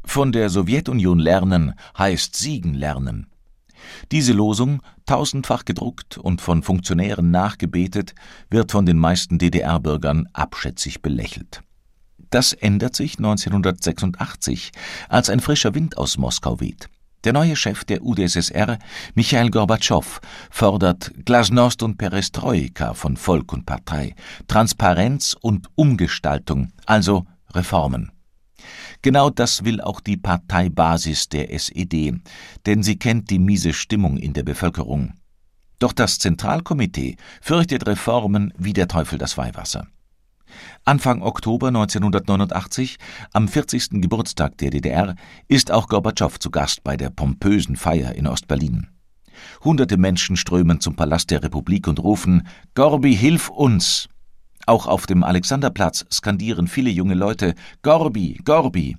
Von der Sowjetunion lernen heißt siegen lernen. Diese Losung, tausendfach gedruckt und von Funktionären nachgebetet, wird von den meisten DDR-Bürgern abschätzig belächelt. Das ändert sich 1986, als ein frischer Wind aus Moskau weht. Der neue Chef der UdSSR, Michail Gorbatschow, fordert Glasnost und Perestroika von Volk und Partei, Transparenz und Umgestaltung, also Reformen. Genau das will auch die Parteibasis der SED, denn sie kennt die miese Stimmung in der Bevölkerung. Doch das Zentralkomitee fürchtet Reformen wie der Teufel das Weihwasser. Anfang Oktober 1989, am 40. Geburtstag der DDR, ist auch Gorbatschow zu Gast bei der pompösen Feier in Ostberlin. Hunderte Menschen strömen zum Palast der Republik und rufen: »Gorbi, hilf uns!« Auch auf dem Alexanderplatz skandieren viele junge Leute: »Gorbi, Gorbi!«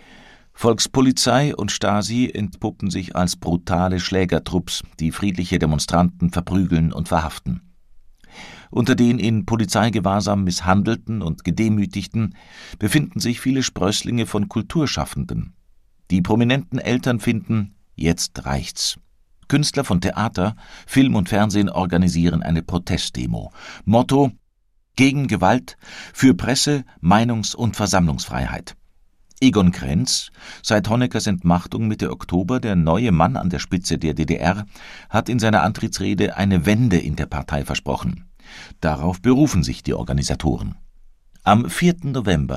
Volkspolizei und Stasi entpuppen sich als brutale Schlägertrupps, die friedliche Demonstranten verprügeln und verhaften. Unter den in Polizeigewahrsam Misshandelten und Gedemütigten befinden sich viele Sprösslinge von Kulturschaffenden. Die prominenten Eltern finden: jetzt reicht's. Künstler von Theater, Film und Fernsehen organisieren eine Protestdemo. Motto: gegen Gewalt, für Presse-, Meinungs- und Versammlungsfreiheit. Egon Krenz, seit Honeckers Entmachtung Mitte Oktober der neue Mann an der Spitze der DDR, hat in seiner Antrittsrede eine Wende in der Partei versprochen. Darauf berufen sich die Organisatoren. Am 4. November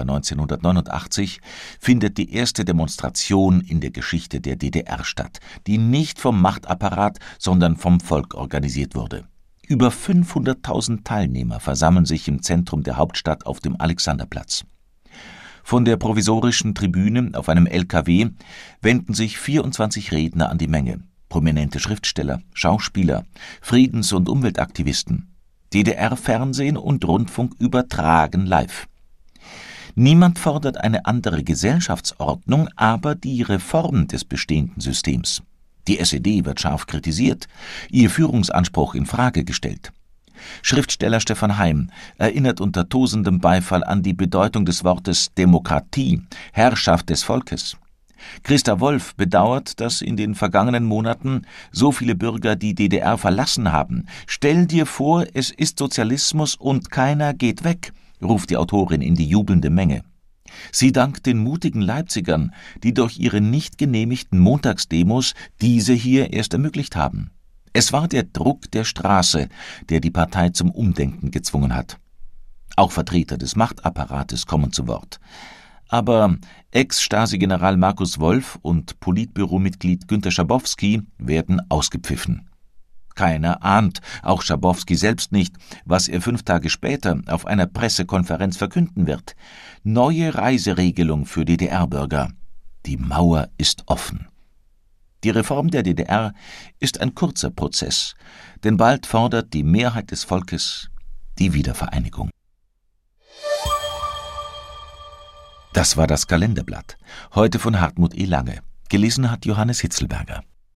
1989 findet die erste Demonstration in der Geschichte der DDR statt, die nicht vom Machtapparat, sondern vom Volk organisiert wurde. Über 500.000 Teilnehmer versammeln sich im Zentrum der Hauptstadt auf dem Alexanderplatz. Von der provisorischen Tribüne auf einem LKW wenden sich 24 Redner an die Menge. Prominente Schriftsteller, Schauspieler, Friedens- und Umweltaktivisten. DDR-Fernsehen und Rundfunk übertragen live. Niemand fordert eine andere Gesellschaftsordnung, aber die Reform des bestehenden Systems. Die SED wird scharf kritisiert, ihr Führungsanspruch in Frage gestellt. Schriftsteller Stefan Heym erinnert unter tosendem Beifall an die Bedeutung des Wortes Demokratie, Herrschaft des Volkes. Christa Wolf bedauert, dass in den vergangenen Monaten so viele Bürger die DDR verlassen haben. »Stell dir vor, es ist Sozialismus und keiner geht weg«, ruft die Autorin in die jubelnde Menge. Sie dankt den mutigen Leipzigern, die durch ihre nicht genehmigten Montagsdemos diese hier erst ermöglicht haben. Es war der Druck der Straße, der die Partei zum Umdenken gezwungen hat. Auch Vertreter des Machtapparates kommen zu Wort. Aber Ex-Stasi-General Markus Wolf und Politbüromitglied Günter Schabowski werden ausgepfiffen. Keiner ahnt, auch Schabowski selbst nicht, was er 5 Tage später auf einer Pressekonferenz verkünden wird. Neue Reiseregelung für DDR-Bürger. Die Mauer ist offen. Die Reform der DDR ist ein kurzer Prozess, denn bald fordert die Mehrheit des Volkes die Wiedervereinigung. Das war das Kalenderblatt, heute von Hartmut E. Lange. Gelesen hat Johannes Hitzelberger.